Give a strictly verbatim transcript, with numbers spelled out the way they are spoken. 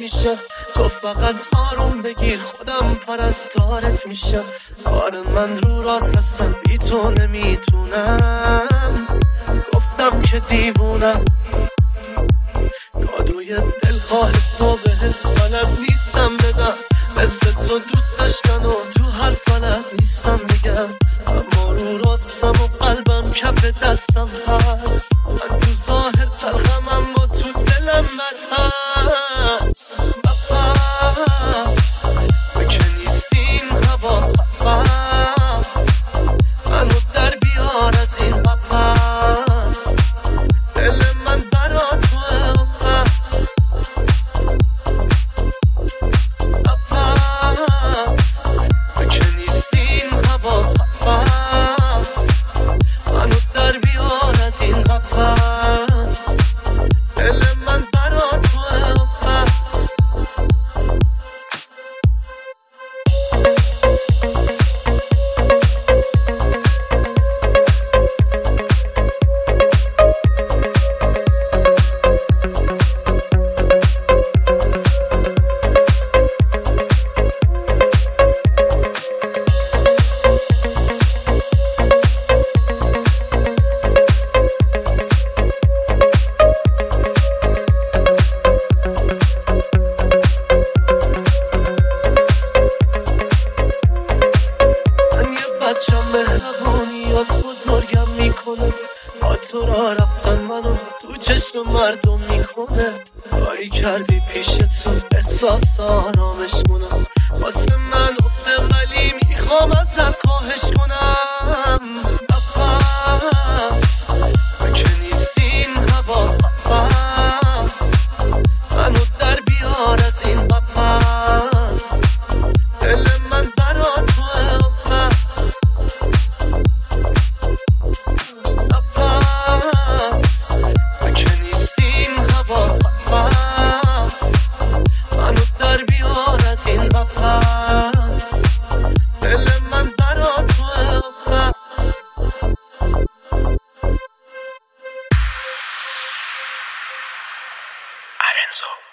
میشه. تو فقط آروم بگیر خودم پرستارت میشم. آره من رو راست هستم بی تو نمیتونم. گفتم که دیوونم کادوی دلخواه تو بهت بلد نیستم بدم. مثل تو دوست داشتن و تو هر فلد نیستم بگم. اما رو راستم و قلبم کف دستم هست. من تو ظاهر تلخم اما تو دلم بد هست. بپس تو که نیستی این هوا بپس منو در بیار از این قفس. دل من برا توه و بس. بپس تو که نیستی این هوا بپس منو در بیار از این قفس. دل من برا توه و بس. بچم مهربونیات بزرگم میکنه. با تو را رفتن منو تو چشم مردم میکنه. کاری کردی پیش تو احساس آرامش کنم. واسه من افته ولی میخوام ازت خواهش کنم. بپس تو که نیستی این هوا بپس منو در بیار از این قفس. دل من برا توه و بس. بپس تو که نیستی این هوا بپس منو در بیار از این قفس. دل من برا توه و بس. آرنزو